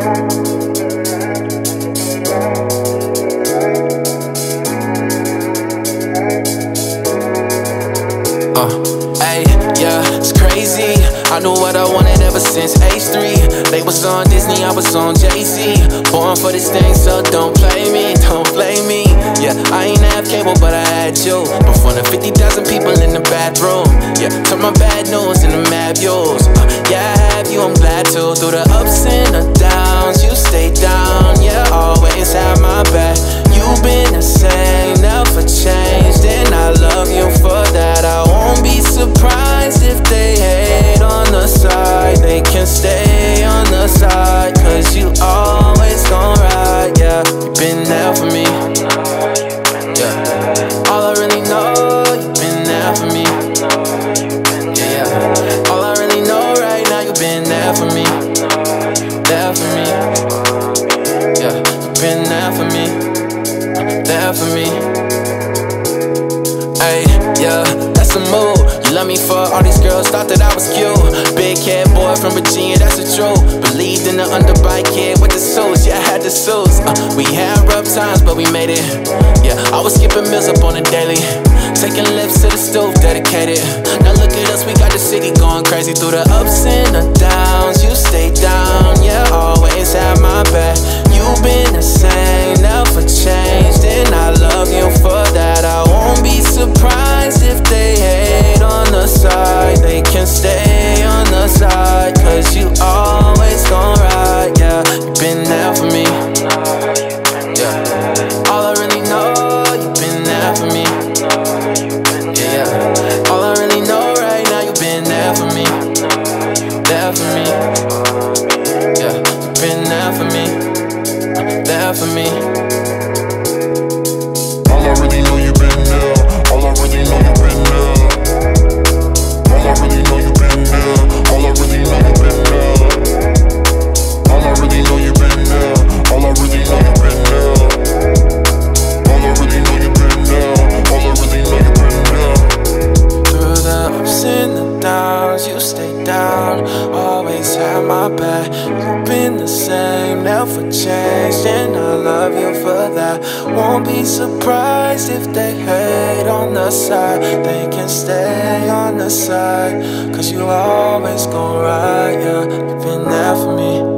It's crazy. I knew what I wanted ever since H3. They was on Disney, I was on Jay-Z. Born for this thing, so don't play me, don't blame me. Yeah, I ain't have cable, but I had you. Before the 50,000 people in the bathroom. Yeah, turn my bad news into mad views. Yeah, I have you, I'm glad to. Through the ups and the downs, you stay down. Yeah, always have my back. You've been the same, never changed, and I love you for that. I won't be surprised if they hate on the side. They can stay on the side, cause you always gon' ride. Yeah, you've been there for me. Yeah, all I really know, you've been there for me. Yeah, all I really know right now, you've been there for me. There for me. Yeah, you've been there for me. There for me. Ay, yeah, that's a move. You love me for all these girls thought that I was cute. Big head boy from Virginia, that's the truth. Believed in the underbite kid with the suits. Yeah, I had the suits. We had rough times, but we made it. Yeah, I was skipping meals up on the daily. Taking lifts to the stove, dedicated. Now look at us, we got the city going crazy. Through the ups and the downs, you stay down. Yeah, always have my back. You've been the same, never changed, and I love you for that. I won't be surprised if they hate on the side. They can stay on the side, cause you always gon' ride. Yeah, you've been there for me. Yeah, all I really know, you've been there for me. Yeah, all I really know right now, you've been there for me. There for me. Yeah, you've been there for me. There for me. All I really know, you've been there. All I really know, you've been there. All I really know, you've been there. All I really know, you've been there. All I really know, you've been there. All I really know, you've been there. All I really know, you've been there. All I really know, you've been there. Through the ups and the downs, you stay down. Always have my back. You've been the same, never changed, and I love you for that. Won't be surprised if they hate on the side. They can stay on the side, cause you always gon' ride. Yeah, you've been there for me.